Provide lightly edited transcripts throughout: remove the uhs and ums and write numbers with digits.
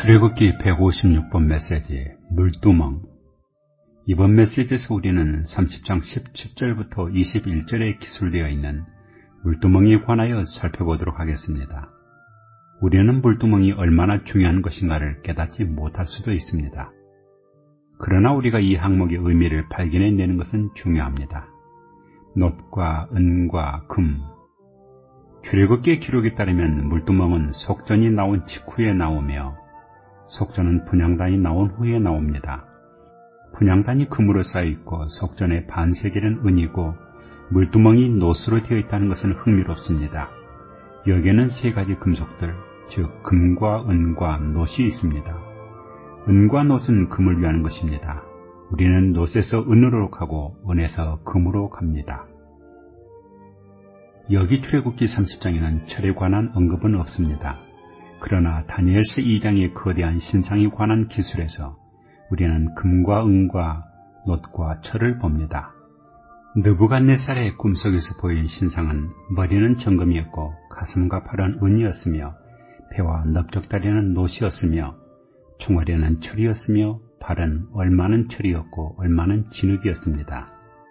출애굽기 156번 메시지 물두멍. 이번 메시지에서 우리는 30장 17절부터 21절에 기술되어 있는 물두멍에 관하여 살펴보도록 하겠습니다. 우리는 물두멍이 얼마나 중요한 것인가를 깨닫지 못할 수도 있습니다. 그러나 우리가 이 항목의 의미를 발견해내는 것은 중요합니다. 놋과 은과 금. 출애굽기의 기록에 따르면 물두멍은 속전이 나온 직후에 나오며 속전은 분향단이 나온 후에 나옵니다. 분향단이 금으로 쌓여있고 속전의 반세겔은 은이고 물두멍이 놋으로 되어 있다는 것은 흥미롭습니다. 여기에는 세 가지 금속들, 즉 금과 은과 놋이 있습니다. 은과 놋은 금을 위하는 것입니다. 우리는 놋에서 은으로 가고 은에서 금으로 갑니다. 여기 출애굽기 30장에는 철에 관한 언급은 없습니다. 그러나 다니엘서 2장의 거대한 신상에 관한 기술에서 우리는 금과 은과 놋과 철을 봅니다. 느부갓네살의 꿈속에서 보인 신상은 머리는 정금이었고 가슴과 팔은 은이었으며 배와 넓적다리는 놋이었으며 총알에는 철이었으며 발은 얼마는 철이었고 얼마는 진흙이었습니다.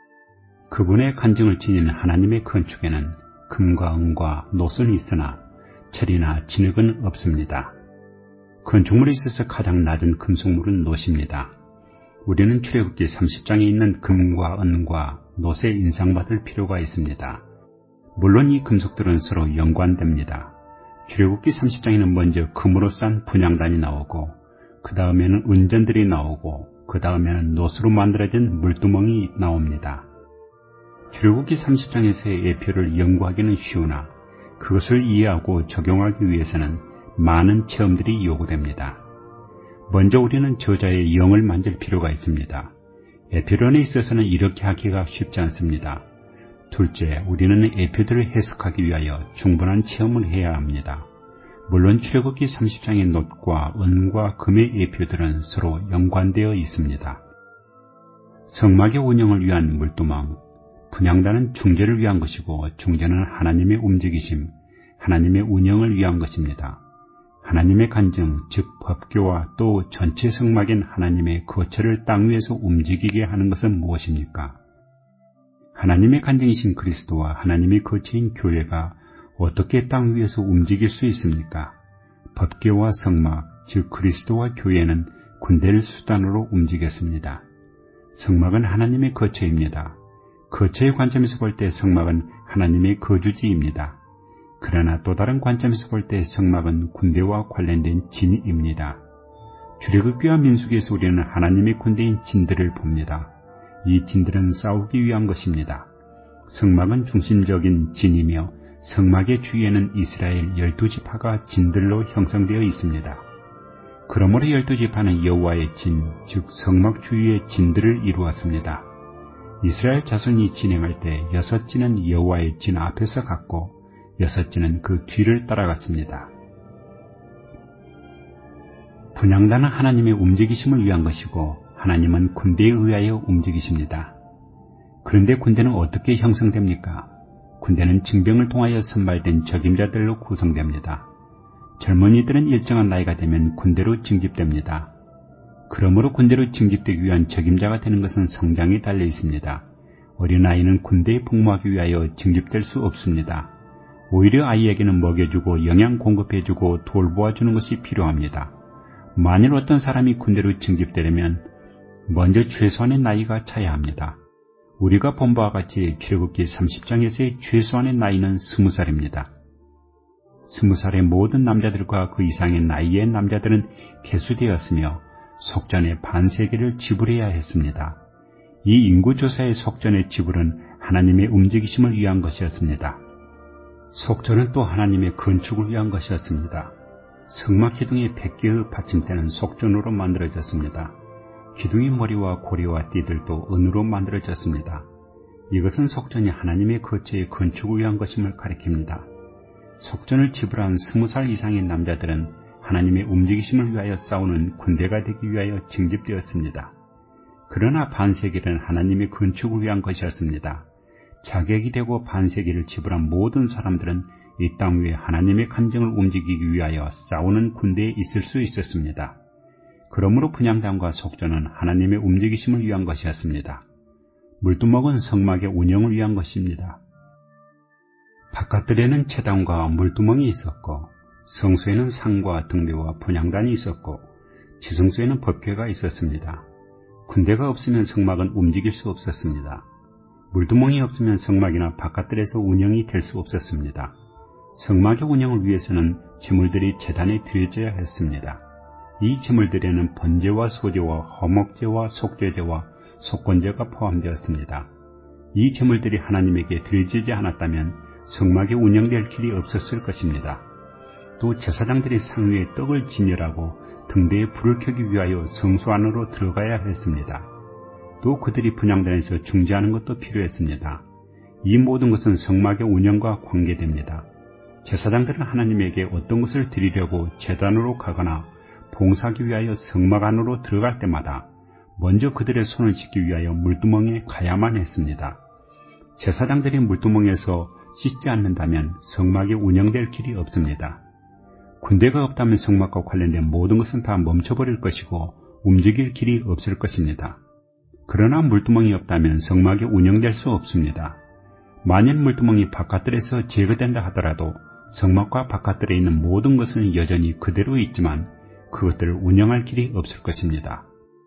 그분의 간증을 지닌 하나님의 건축에는 금과 은과 놋은 있으나 철이나 진흙은 없습니다. 건축물에 있어서 가장 낮은 금속물은 놋입니다. 우리는 출애굽기 30장에 있는 금과 은과 놋에 인상받을 필요가 있습니다. 물론 이 금속들은 서로 연관됩니다. 출애굽기 30장에는 먼저 금으로 싼 분향단이 나오고 그 다음에는 은전들이 나오고 그 다음에는 놋으로 만들어진 물두멍이 나옵니다. 출애굽기 30장에서의 예표를 연구하기는 쉬우나 그것을 이해하고 적용하기 위해서는 많은 체험들이 요구됩니다. 먼저 우리는 저자의 영을 만질 필요가 있습니다. 에피론에 있어서는 이렇게 하기가 쉽지 않습니다. 둘째, 우리는 에피들을 해석하기 위하여 충분한 체험을 해야 합니다. 물론 출애굽기 30장의 놋과 은과 금의 예표들은 서로 연관되어 있습니다. 성막의 운영을 위한 물두멍, 분향단은 중재를 위한 것이고 중재는 하나님의 움직이심, 하나님의 운영을 위한 것입니다. 하나님의 간증, 즉 법궤와 또 전체 성막인 하나님의 거처를 땅 위에서 움직이게 하는 것은 무엇입니까? 하나님의 간증이신 그리스도와 하나님의 거처인 교회가 어떻게 땅 위에서 움직일 수 있습니까? 법궤와 성막, 즉 그리스도와 교회는 군대를 수단으로 움직였습니다. 성막은 하나님의 거처입니다. 거처의 관점에서 볼 때 성막은 하나님의 거주지입니다. 그러나 또 다른 관점에서 볼 때 성막은 군대와 관련된 진입니다. 출애굽기와 민수기에서 우리는 하나님의 군대인 진들을 봅니다. 이 진들은 싸우기 위한 것입니다. 성막은 중심적인 진이며 성막의 주위에는 이스라엘 12지파가 진들로 형성되어 있습니다. 그러므로 12지파는 여호와의 진, 즉 성막 주위의 진들을 이루었습니다. 이스라엘 자손이 진행할 때 6진은 여호와의 진 앞에서 갔고 6진은 그 뒤를 따라갔습니다. 분향단은 하나님의 움직이심을 위한 것이고 하나님은 군대에 의하여 움직이십니다. 그런데 군대는 어떻게 형성됩니까? 군대는 징병을 통하여 선발된 적임자들로 구성됩니다. 젊은이들은 일정한 나이가 되면 군대로 징집됩니다. 그러므로 군대로 징집되기 위한 적임자가 되는 것은 성장에 달려 있습니다. 어린아이는 군대에 복무하기 위하여 징집될 수 없습니다. 오히려 아이에게는 먹여주고 영양 공급해주고 돌보아주는 것이 필요합니다. 만일 어떤 사람이 군대로 징집되려면 먼저 최소한의 나이가 차야 합니다. 우리가 본 바와 같이 출애굽기 30장에서의 최소한의 나이는 20살입니다. 20살의 모든 남자들과 그 이상의 나이의 남자들은 계수되었으며 속전의 반세계를 지불해야 했습니다. 이 인구조사의 속전의 지불은 하나님의 움직이심을 위한 것이었습니다. 속전은 또 하나님의 건축을 위한 것이었습니다. 성막 기둥의 100개의 받침대는 속전으로 만들어졌습니다. 기둥의 머리와 고리와 띠들도 은으로 만들어졌습니다. 이것은 속전이 하나님의 거처의 건축을 위한 것임을 가리킵니다. 속전을 지불한 20살 이상의 남자들은 하나님의 움직이심을 위하여 싸우는 군대가 되기 위하여 징집되었습니다. 그러나 반세겔은 하나님의 건축을 위한 것이었습니다. 자격이 되고 반세기를 지불한 모든 사람들은 이 땅 위에 하나님의 간정을 움직이기 위하여 싸우는 군대에 있을 수 있었습니다. 그러므로 분향단과 속전은 하나님의 움직이심을 위한 것이었습니다. 물두멍은 성막의 운영을 위한 것입니다. 바깥들에는 제단과 물두멍이 있었고 성소에는 상과 등대와 분향단이 있었고 지성소에는 법궤가 있었습니다. 군대가 없으면 성막은 움직일 수 없었습니다. 물두멍이 없으면 성막이나 바깥들에서 운영이 될 수 없었습니다. 성막의 운영을 위해서는 제물들이 제단에 드려져야 했습니다. 이 제물들에는 번제와 소제와 화목제와 속죄제와 속건제가 포함되었습니다. 이 제물들이 하나님에게 드려지지 않았다면 성막이 운영될 길이 없었을 것입니다. 또 제사장들이 상 위에 떡을 진열하고 등대에 불을 켜기 위하여 성소 안으로 들어가야 했습니다. 또 그들이 분향단에서 중재하는 것도 필요했습니다. 이 모든 것은 성막의 운영과 관계됩니다. 제사장들은 하나님에게 어떤 것을 드리려고 제단으로 가거나 봉사하기 위하여 성막 안으로 들어갈 때마다 먼저 그들의 손을 씻기 위하여 물두멍에 가야만 했습니다. 제사장들이 물두멍에서 씻지 않는다면 성막이 운영될 길이 없습니다. 군대가 없다면 성막과 관련된 모든 것은 다 멈춰버릴 것이고 움직일 길이 없을 것입니다. 그러나 물두멍이 없다면 성막이 운영될 수 없습니다. 만일 물두멍이 바깥들에서 제거된다 하더라도 성막과 바깥들에 있는 모든 것은 여전히 그대로 있지만 그것들을 운영할 길이 없을 것입니다.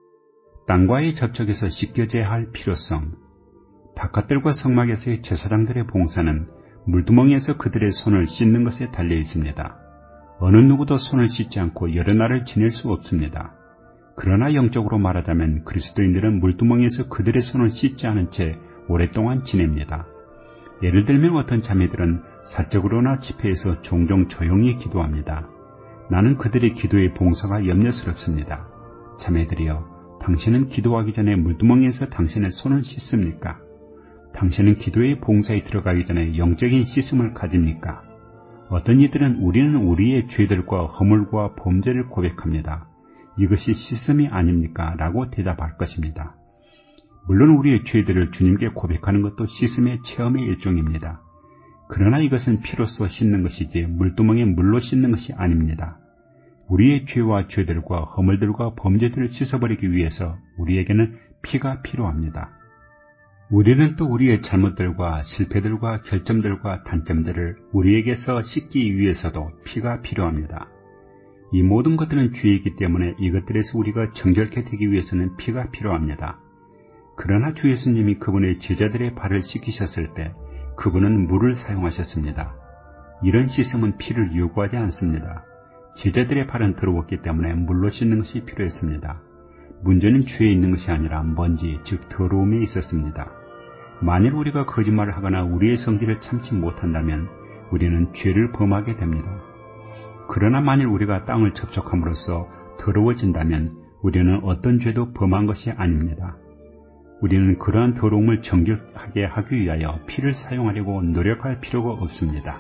땅과의 접촉에서 씻겨져야 할 필요성. 바깥들과 성막에서의 제사장들의 봉사는 물두멍에서 그들의 손을 씻는 것에 달려 있습니다. 어느 누구도 손을 씻지 않고 여러 날을 지낼 수 없습니다. 그러나 영적으로 말하자면 그리스도인들은 물두멍에서 그들의 손을 씻지 않은 채 오랫동안 지냅니다. 예를 들면 어떤 자매들은 사적으로나 집회에서 종종 조용히 기도합니다. 나는 그들의 기도의 봉사가 염려스럽습니다. 자매들이여, 당신은 기도하기 전에 물두멍에서 당신의 손을 씻습니까? 당신은 기도의 봉사에 들어가기 전에 영적인 씻음을 가집니까? 어떤 이들은 우리는 우리의 죄들과 허물과 범죄를 고백합니다. 이것이 씻음이 아닙니까? 라고 대답할 것입니다. 물론 우리의 죄들을 주님께 고백하는 것도 씻음의 체험의 일종입니다. 그러나 이것은 피로써 씻는 것이지 물두멍에 물로 씻는 것이 아닙니다. 우리의 죄와 죄들과 허물들과 범죄들을 씻어버리기 위해서 우리에게는 피가 필요합니다. 우리는 또 우리의 잘못들과 실패들과 결점들과 단점들을 우리에게서 씻기 위해서도 피가 필요합니다. 이 모든 것들은 죄이기 때문에 이것들에서 우리가 정결케 되기 위해서는 피가 필요합니다. 그러나 주 예수님이 그분의 제자들의 발을 씻기셨을 때 그분은 물을 사용하셨습니다. 이런 씻음은 피를 요구하지 않습니다. 제자들의 발은 더러웠기 때문에 물로 씻는 것이 필요했습니다. 문제는 죄에 있는 것이 아니라 먼지, 즉 더러움에 있었습니다. 만일 우리가 거짓말을 하거나 우리의 성질을 참지 못한다면 우리는 죄를 범하게 됩니다. 그러나 만일 우리가 땅을 접촉함으로써 더러워진다면 우리는 어떤 죄도 범한 것이 아닙니다. 우리는 그러한 더러움을 정결하게 하기 위하여 피를 사용하려고 노력할 필요가 없습니다.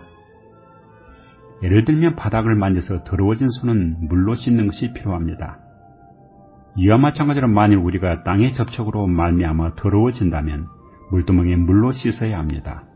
예를 들면 바닥을 만져서 더러워진 손은 물로 씻는 것이 필요합니다. 이와 마찬가지로 만일 우리가 땅의 접촉으로 말미암아 더러워진다면 물두멍에 물로 씻어야 합니다.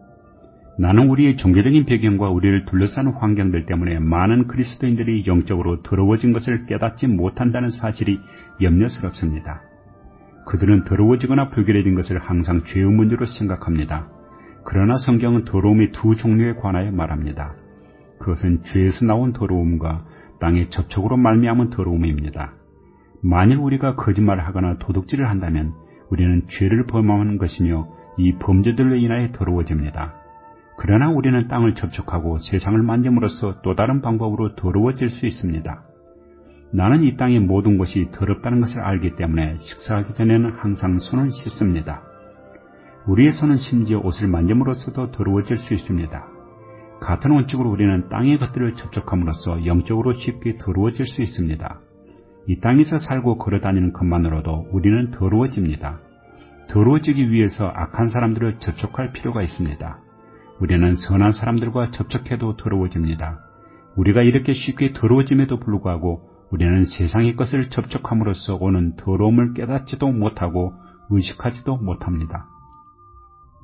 나는 우리의 종교적인 배경과 우리를 둘러싸는 환경들 때문에 많은 그리스도인들이 영적으로 더러워진 것을 깨닫지 못한다는 사실이 염려스럽습니다. 그들은 더러워지거나 불결해진 것을 항상 죄의 문제로 생각합니다. 그러나 성경은 더러움의 두 종류에 관하여 말합니다. 그것은 죄에서 나온 더러움과 땅의 접촉으로 말미암은 더러움입니다. 만일 우리가 거짓말을 하거나 도둑질을 한다면 우리는 죄를 범하는 것이며 이 범죄들로 인하여 더러워집니다. 그러나 우리는 땅을 접촉하고 세상을 만짐으로써 또 다른 방법으로 더러워질 수 있습니다. 나는 이 땅의 모든 것이 더럽다는 것을 알기 때문에 식사하기 전에는 항상 손을 씻습니다. 우리의 손은 심지어 옷을 만짐으로써도 더러워질 수 있습니다. 같은 원칙으로 우리는 땅의 것들을 접촉함으로써 영적으로 쉽게 더러워질 수 있습니다. 이 땅에서 살고 걸어다니는 것만으로도 우리는 더러워집니다. 더러워지기 위해서 악한 사람들을 접촉할 필요가 있습니다. 우리는 선한 사람들과 접촉해도 더러워집니다. 우리가 이렇게 쉽게 더러워짐에도 불구하고 우리는 세상의 것을 접촉함으로써 오는 더러움을 깨닫지도 못하고 의식하지도 못합니다.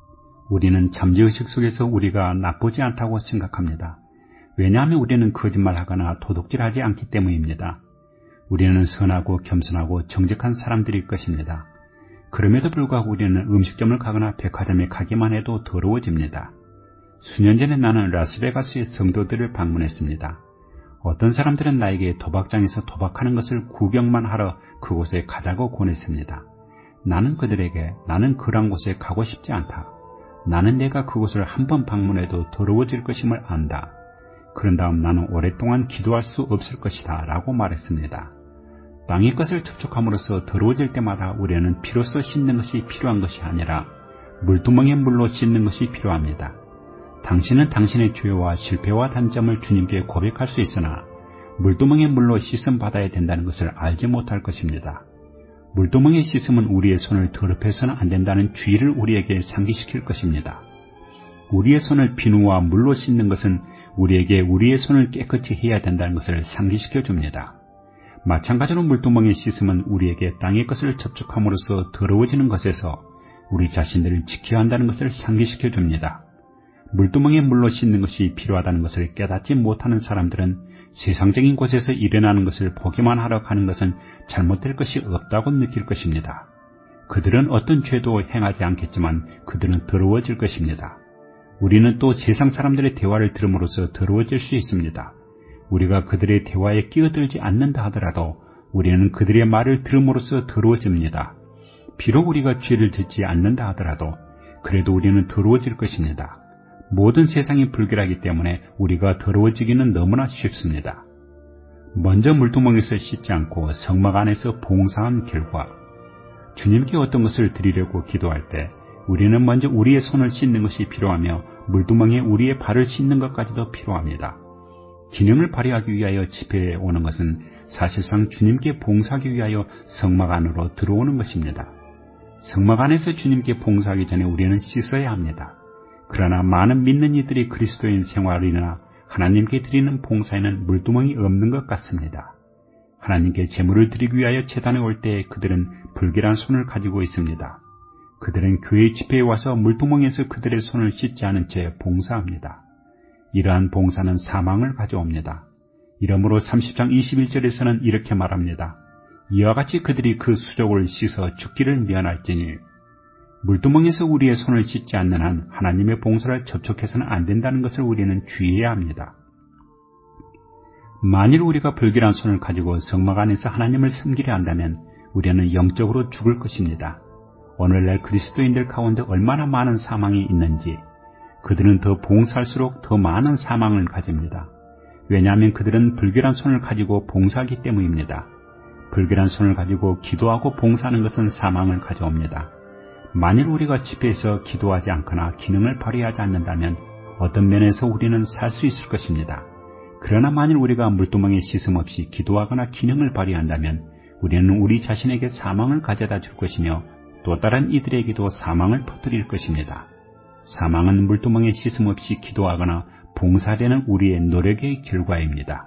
우리는 잠재의식 속에서 우리가 나쁘지 않다고 생각합니다. 왜냐하면 우리는 거짓말하거나 도둑질하지 않기 때문입니다. 우리는 선하고 겸손하고 정직한 사람들일 것입니다. 그럼에도 불구하고 우리는 음식점을 가거나 백화점에 가기만 해도 더러워집니다. 수년 전에 나는 라스베가스의 성도들을 방문했습니다. 어떤 사람들은 나에게 도박장에서 도박하는 것을 구경만 하러 그곳에 가자고 권했습니다. 나는 그들에게 나는 그런 곳에 가고 싶지 않다. 나는 내가 그곳을 한 번 방문해도 더러워질 것임을 안다. 그런 다음 나는 오랫동안 기도할 수 없을 것이다 라고 말했습니다. 땅의 것을 접촉함으로써 더러워질 때마다 우리는 피로써 씻는 것이 필요한 것이 아니라 물두멍의 물로 씻는 것이 필요합니다. 당신은 당신의 죄와 실패와 단점을 주님께 고백할 수 있으나 물두멍의 물로 씻음 받아야 된다는 것을 알지 못할 것입니다. 물두멍의 씻음은 우리의 손을 더럽혀서는 안 된다는 주의를 우리에게 상기시킬 것입니다. 우리의 손을 비누와 물로 씻는 것은 우리에게 우리의 손을 깨끗이 해야 된다는 것을 상기시켜 줍니다. 마찬가지로 물두멍의 씻음은 우리에게 땅의 것을 접촉함으로써 더러워지는 것에서 우리 자신들을 지켜야 한다는 것을 상기시켜 줍니다. 물두멍의 물로 씻는 것이 필요하다는 것을 깨닫지 못하는 사람들은 세상적인 곳에서 일어나는 것을 보기만 하러 가는 것은 잘못될 것이 없다고 느낄 것입니다. 그들은 어떤 죄도 행하지 않겠지만 그들은 더러워질 것입니다. 우리는 또 세상 사람들의 대화를 들음으로써 더러워질 수 있습니다. 우리가 그들의 대화에 끼어들지 않는다 하더라도 우리는 그들의 말을 들음으로써 더러워집니다. 비록 우리가 죄를 짓지 않는다 하더라도 그래도 우리는 더러워질 것입니다. 모든 세상이 불결하기 때문에 우리가 더러워지기는 너무나 쉽습니다. 먼저 물두멍에서 씻지 않고 성막 안에서 봉사한 결과 주님께 어떤 것을 드리려고 기도할 때 우리는 먼저 우리의 손을 씻는 것이 필요하며 물두멍에 우리의 발을 씻는 것까지도 필요합니다. 기능을 발휘하기 위하여 집회에 오는 것은 사실상 주님께 봉사하기 위하여 성막 안으로 들어오는 것입니다. 성막 안에서 주님께 봉사하기 전에 우리는 씻어야 합니다. 그러나 많은 믿는 이들이 그리스도인 생활이나 하나님께 드리는 봉사에는 물두멍이 없는 것 같습니다. 하나님께 제물을 드리기 위하여 제단에 올 때 그들은 불결한 손을 가지고 있습니다. 그들은 교회 집회에 와서 물두멍에서 그들의 손을 씻지 않은 채 봉사합니다. 이러한 봉사는 사망을 가져옵니다. 이러므로 30장 21절에서는 이렇게 말합니다. 이와 같이 그들이 그 수족을 씻어 죽기를 미안할지니 물두멍에서 우리의 손을 씻지 않는 한 하나님의 봉사를 접촉해서는 안 된다는 것을 우리는 주의해야 합니다. 만일 우리가 불결한 손을 가지고 성막 안에서 하나님을 섬기려 한다면 우리는 영적으로 죽을 것입니다. 오늘날 그리스도인들 가운데 얼마나 많은 사망이 있는지 그들은 더 봉사할수록 더 많은 사망을 가집니다. 왜냐하면 그들은 불결한 손을 가지고 봉사하기 때문입니다. 불결한 손을 가지고 기도하고 봉사하는 것은 사망을 가져옵니다. 만일 우리가 집회에서 기도하지 않거나 기능을 발휘하지 않는다면 어떤 면에서 우리는 살 수 있을 것입니다. 그러나 만일 우리가 물두멍에 씻음 없이 기도하거나 기능을 발휘한다면 우리는 우리 자신에게 사망을 가져다 줄 것이며 또 다른 이들에게도 사망을 퍼뜨릴 것입니다. 사망은 물두멍에 씻음 없이 기도하거나 봉사되는 우리의 노력의 결과입니다.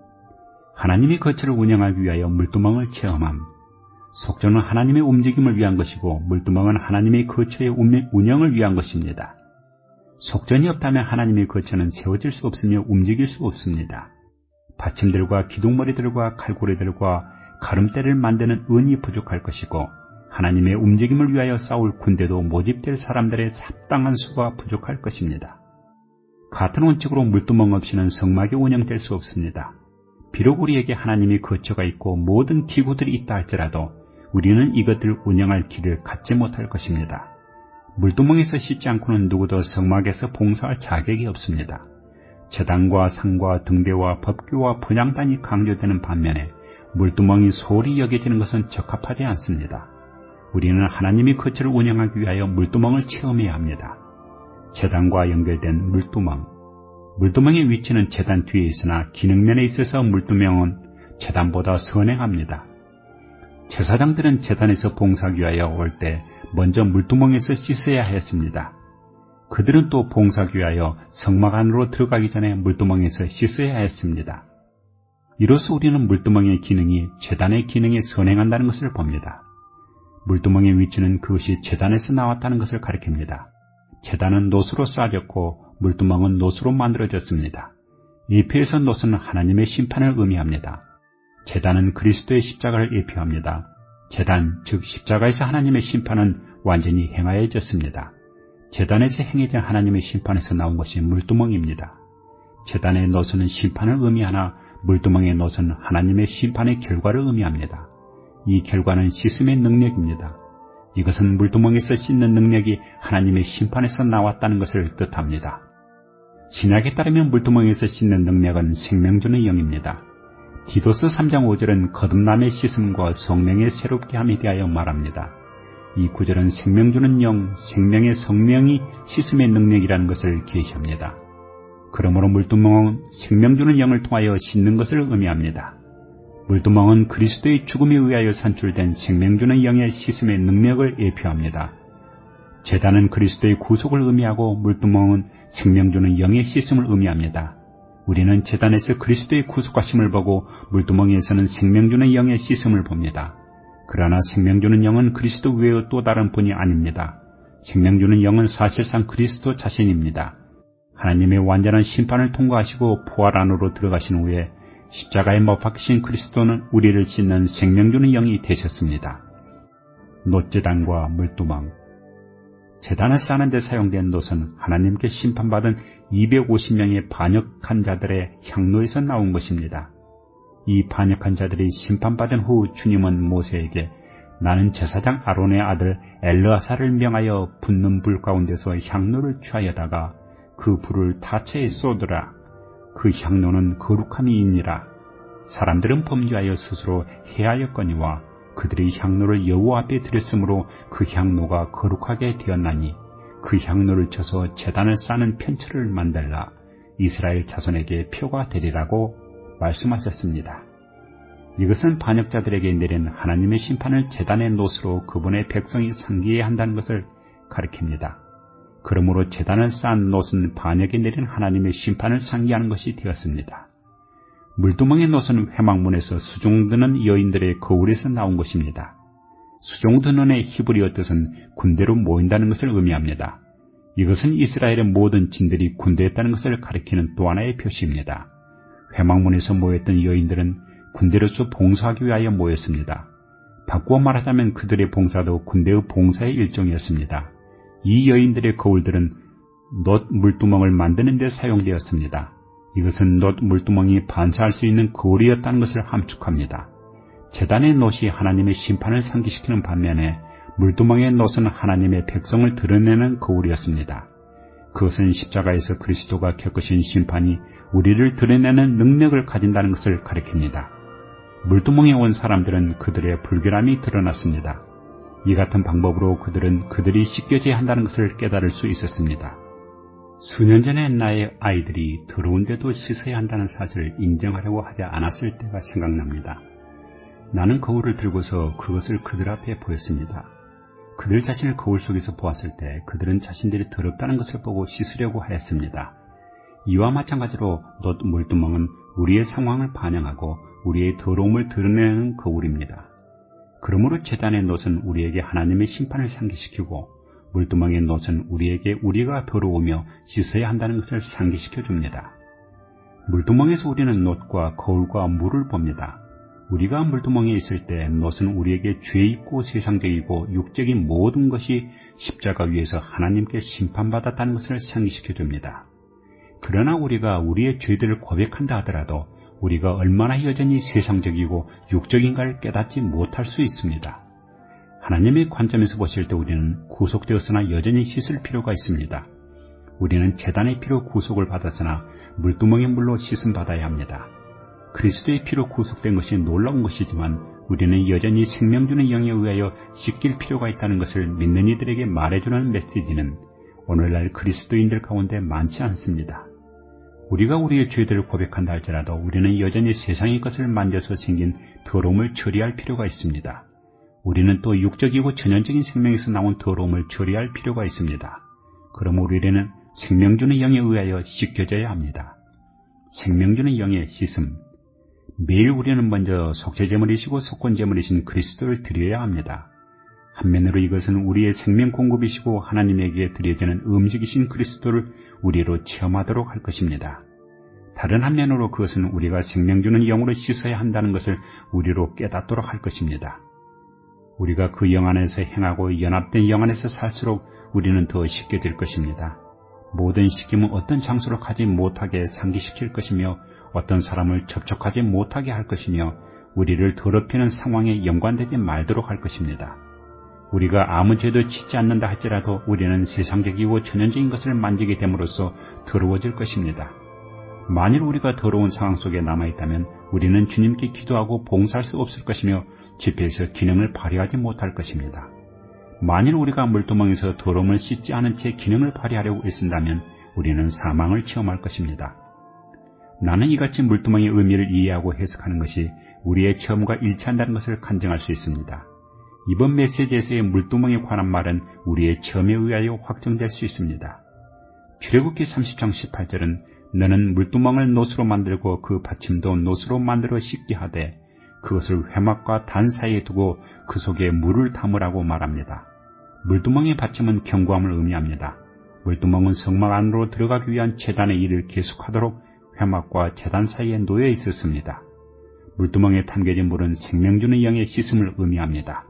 하나님의 거처를 운영하기 위하여 물두멍을 체험함. 속전은 하나님의 움직임을 위한 것이고 물두멍은 하나님의 거처의 운영을 위한 것입니다. 속전이 없다면 하나님의 거처는 세워질 수 없으며 움직일 수 없습니다. 받침들과 기둥머리들과 칼고리들과 가름대를 만드는 은이 부족할 것이고 하나님의 움직임을 위하여 싸울 군대도 모집될 사람들의 합당한 수가 부족할 것입니다. 같은 원칙으로 물두멍 없이는 성막이 운영될 수 없습니다. 비록 우리에게 하나님의 거처가 있고 모든 기구들이 있다 할지라도 우리는 이것들을 운영할 길을 갖지 못할 것입니다. 물두멍에서 씻지 않고는 누구도 성막에서 봉사할 자격이 없습니다. 제단과 상과 등대와 법규와 분향단이 강조되는 반면에 물두멍이 소홀히 여겨지는 것은 적합하지 않습니다. 우리는 하나님의 거처를 운영하기 위하여 물두멍을 체험해야 합니다. 제단과 연결된 물두멍. 물두멍의 위치는 제단 뒤에 있으나 기능면에 있어서 물두멍은 제단보다 선행합니다. 제사장들은 제단에서 봉사하기 위하여 올 때 먼저 물두멍에서 씻어야 했습니다. 그들은 또 봉사하기 위하여 성막 안으로 들어가기 전에 물두멍에서 씻어야 했습니다. 이로써 우리는 물두멍의 기능이 제단의 기능에 선행한다는 것을 봅니다. 물두멍의 위치는 그것이 제단에서 나왔다는 것을 가리킵니다. 제단은 놋으로 쌓아졌고 물두멍은 놋으로 만들어졌습니다. 예표에서 놋은 하나님의 심판을 의미합니다. 제단은 그리스도의 십자가를 예표합니다. 제단, 즉 십자가에서 하나님의 심판은 완전히 행하여졌습니다. 제단에서 행해진 하나님의 심판에서 나온 것이 물두멍입니다. 제단의 놋은 심판을 의미하나 물두멍의 놋은 하나님의 심판의 결과를 의미합니다. 이 결과는 씻음의 능력입니다. 이것은 물두멍에서 씻는 능력이 하나님의 심판에서 나왔다는 것을 뜻합니다. 신약에 따르면 물두멍에서 씻는 능력은 생명주는 영입니다. 디도스 3장 5절은 거듭남의 씻음과 성령의 새롭게 함에 대하여 말합니다. 이 구절은 생명주는 영, 생명의 성령이 씻음의 능력이라는 것을 계시합니다. 그러므로 물두멍은 생명주는 영을 통하여 씻는 것을 의미합니다. 물두멍은 그리스도의 죽음에 의하여 산출된 생명주는 영의 씻음의 능력을 예표합니다. 제단은 그리스도의 구속을 의미하고 물두멍은 생명주는 영의 씻음을 의미합니다. 우리는 제단에서 그리스도의 구속하심을 보고 물두멍에서는 생명주는 영의 씻음을 봅니다. 그러나 생명주는 영은 그리스도 외의 또 다른 분이 아닙니다. 생명주는 영은 사실상 그리스도 자신입니다. 하나님의 완전한 심판을 통과하시고 부활 안으로 들어가신 후에 십자가에 못 박히신 그리스도는 우리를 씻는 생명주는 영이 되셨습니다. 놋제단과 물두멍. 제단을 쌓는 데 사용된 놋은 하나님께 심판받은 250명의 반역한 자들의 향로에서 나온 것입니다. 이 반역한 자들이 심판받은 후 주님은 모세에게 나는 제사장 아론의 아들 엘르아사를 명하여 붙는 불 가운데서 향로를 취하여다가 그 불을 타체에 쏟으라. 그 향로는 거룩함이니라. 사람들은 범죄하여 스스로 해하였거니와 그들이 향로를 여호와 앞에 드렸으므로 그 향로가 거룩하게 되었나니 그 향로를 쳐서 제단을 쌓는 편처를 만들라. 이스라엘 자손에게 표가 되리라고 말씀하셨습니다. 이것은 반역자들에게 내린 하나님의 심판을 제단의 놋으로 그분의 백성이 상기해야 한다는 것을 가리킵니다. 그러므로 제단을 쌓은 놋은 반역에 내린 하나님의 심판을 상기하는 것이 되었습니다. 물두멍의 놋은 회막문에서 수종드는 여인들의 거울에서 나온 것입니다. 수종드는의 히브리어 뜻은 군대로 모인다는 것을 의미합니다. 이것은 이스라엘의 모든 진들이 군대였다는 것을 가리키는 또 하나의 표시입니다. 회막문에서 모였던 여인들은 군대로서 봉사하기 위하여 모였습니다. 바꾸어 말하자면 그들의 봉사도 군대의 봉사의 일종이었습니다. 이 여인들의 거울들은 놋 물두멍을 만드는 데 사용되었습니다. 이것은 놋 물두멍이 반사할 수 있는 거울이었다는 것을 함축합니다. 제단의 놋이 하나님의 심판을 상기시키는 반면에 물두멍의 놋은 하나님의 백성을 드러내는 거울이었습니다. 그것은 십자가에서 그리스도가 겪으신 심판이 우리를 드러내는 능력을 가진다는 것을 가리킵니다. 물두멍에 온 사람들은 그들의 불결함이 드러났습니다. 이 같은 방법으로 그들은 그들이 씻겨져야 한다는 것을 깨달을 수 있었습니다. 수년 전에 나의 아이들이 더러운데도 씻어야 한다는 사실을 인정하려고 하지 않았을 때가 생각납니다. 나는 거울을 들고서 그것을 그들 앞에 보였습니다. 그들 자신을 거울 속에서 보았을 때 그들은 자신들이 더럽다는 것을 보고 씻으려고 하였습니다. 이와 마찬가지로 놋 물두멍은 우리의 상황을 반영하고 우리의 더러움을 드러내는 거울입니다. 그러므로 제단의 놋은 우리에게 하나님의 심판을 상기시키고 물두멍의 놋은 우리에게 우리가 더러우며 씻어야 한다는 것을 상기시켜 줍니다. 물두멍에서 우리는 놋과 거울과 물을 봅니다. 우리가 물두멍에 있을 때 놋은 우리에게 죄 있고 세상적이고 육적인 모든 것이 십자가 위에서 하나님께 심판받았다는 것을 상기시켜 줍니다. 그러나 우리가 우리의 죄들을 고백한다 하더라도 우리가 얼마나 여전히 세상적이고 육적인가를 깨닫지 못할 수 있습니다. 하나님의 관점에서 보실 때 우리는 구속되었으나 여전히 씻을 필요가 있습니다. 우리는 제단의 피로 구속을 받았으나 물두멍의 물로 씻음 받아야 합니다. 그리스도의 피로 구속된 것이 놀라운 것이지만 우리는 여전히 생명주는 영에 의하여 씻길 필요가 있다는 것을 믿는 이들에게 말해주는 메시지는 오늘날 그리스도인들 가운데 많지 않습니다. 우리가 우리의 죄들을 고백한다 할지라도 우리는 여전히 세상의 것을 만져서 생긴 더러움을 처리할 필요가 있습니다. 우리는 또 육적이고 전연적인 생명에서 나온 더러움을 처리할 필요가 있습니다. 그러므로 우리는 생명주는 영에 의하여 씻겨져야 합니다. 생명주는 영의 씻음. 매일 우리는 먼저 속죄제물이시고 속건제물이신 그리스도를 드려야 합니다. 한면으로 이것은 우리의 생명 공급이시고 하나님에게 드려지는 음식이신 그리스도를 우리로 체험하도록 할 것입니다. 다른 한면으로 그것은 우리가 생명 주는 영으로 씻어야 한다는 것을 우리로 깨닫도록 할 것입니다. 우리가 그 영 안에서 행하고 연합된 영 안에서 살수록 우리는 더 씻겨질 것입니다. 모든 씻김은 어떤 장소로 가지 못하게 상기시킬 것이며 어떤 사람을 접촉하지 못하게 할 것이며 우리를 더럽히는 상황에 연관되지 말도록 할 것입니다. 우리가 아무 죄도 짓지 않는다 할지라도 우리는 세상적이고 천연적인 것을 만지게 됨으로써 더러워질 것입니다. 만일 우리가 더러운 상황 속에 남아있다면 우리는 주님께 기도하고 봉사할 수 없을 것이며 집회에서 기능을 발휘하지 못할 것입니다. 만일 우리가 물두멍에서 더러움을 씻지 않은 채 기능을 발휘하려고 애쓴다면 우리는 사망을 체험할 것입니다. 나는 이같이 물두멍의 의미를 이해하고 해석하는 것이 우리의 체험과 일치한다는 것을 간증할 수 있습니다. 이번 메시지에서의 물두멍에 관한 말은 우리의 체험에 의하여 확정될 수 있습니다. 출애굽기 30장 18절은 너는 물두멍을 노수로 만들고 그 받침도 노수로 만들어 씻게 하되 그것을 회막과 단 사이에 두고 그 속에 물을 담으라고 말합니다. 물두멍의 받침은 견고함을 의미합니다. 물두멍은 성막 안으로 들어가기 위한 제단의 일을 계속하도록 회막과 제단 사이에 놓여 있었습니다. 물두멍에 담겨진 물은 생명주는 영의 씻음을 의미합니다.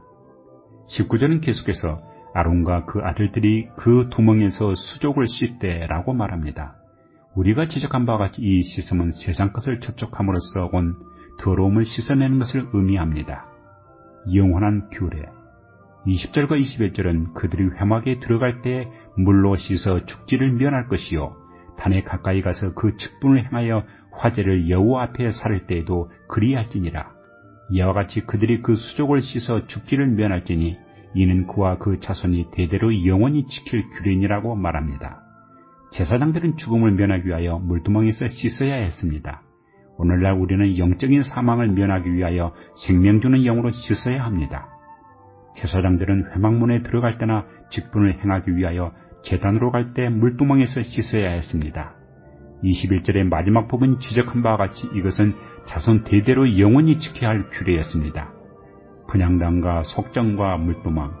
19절은 계속해서 아론과 그 아들들이 그 두멍에서 수족을 씻되라고 말합니다. 우리가 지적한 바와 같이 이 씻음은 세상 것을 접촉함으로써 온 더러움을 씻어내는 것을 의미합니다. 영원한 규례 20절과 21절은 그들이 회막에 들어갈 때 물로 씻어 죽지를 면할 것이요 단에 가까이 가서 그 직분을 행하여 화제를 여호와 앞에 살을 때에도 그리할지니라. 이와 같이 그들이 그 수족을 씻어 죽지를 면할지니 이는 그와 그 자손이 대대로 영원히 지킬 규례니라고 말합니다. 제사장들은 죽음을 면하기 위하여 물두멍에서 씻어야 했습니다. 오늘날 우리는 영적인 사망을 면하기 위하여 생명 주는 영으로 씻어야 합니다. 제사장들은 회막문에 들어갈 때나 직분을 행하기 위하여 제단으로 갈 때 물두멍에서 씻어야 했습니다. 21절의 마지막 부분이 지적한 바와 같이 이것은 자손 대대로 영원히 지켜야 할 규례였습니다. 분향단과 속정과 물두멍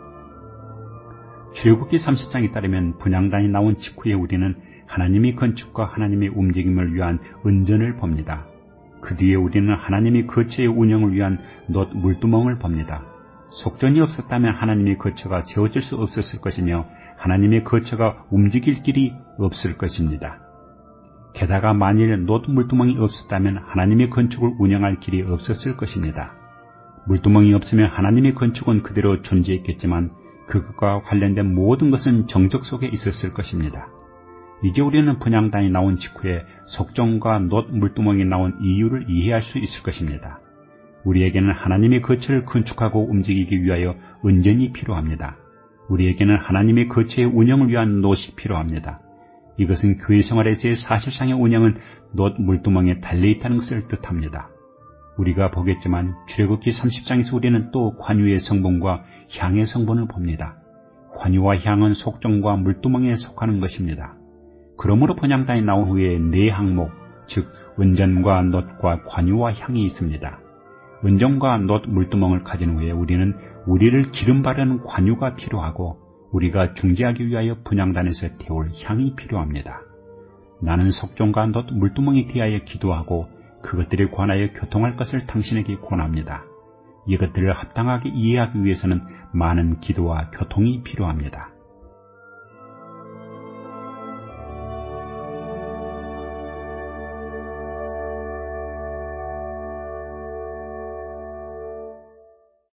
출애굽기 30장에 따르면 분향단이 나온 직후에 우리는 하나님의 건축과 하나님의 움직임을 위한 은전을 봅니다. 그 뒤에 우리는 하나님의 거처의 운영을 위한 놋 물두멍을 봅니다. 속전이 없었다면 하나님의 거처가 세워질 수 없었을 것이며 하나님의 거처가 움직일 길이 없을 것입니다. 게다가 만일 놋 물두멍이 없었다면 하나님의 건축을 운영할 길이 없었을 것입니다. 물두멍이 없으면 하나님의 건축은 그대로 존재했겠지만 그것과 관련된 모든 것은 정적 속에 있었을 것입니다. 이제 우리는 분향단이 나온 직후에 속정과 놋 물두멍이 나온 이유를 이해할 수 있을 것입니다. 우리에게는 하나님의 거처를 건축하고 움직이기 위하여 은전이 필요합니다. 우리에게는 하나님의 거처의 운영을 위한 놋이 필요합니다. 이것은 교회 생활에서의 사실상의 운영은 놋 물두멍에 달려있다는 것을 뜻합니다. 우리가 보겠지만 출애굽기 30장에서 우리는 또 관유의 성분과 향의 성분을 봅니다. 관유와 향은 속정과 물두멍에 속하는 것입니다. 그러므로 분향단이 나온 후에 네 항목, 즉 은전과 놋과 관유와 향이 있습니다. 은전과 놋 물두멍을 가진 후에 우리는 우리를 기름 바르는 관유가 필요하고 우리가 중재하기 위하여 분향단에서 태울 향이 필요합니다. 나는 속정과 놋 물두멍에 대하여 기도하고 그것들에 관하여 교통할 것을 당신에게 권합니다. 이것들을 합당하게 이해하기 위해서는 많은 기도와 교통이 필요합니다.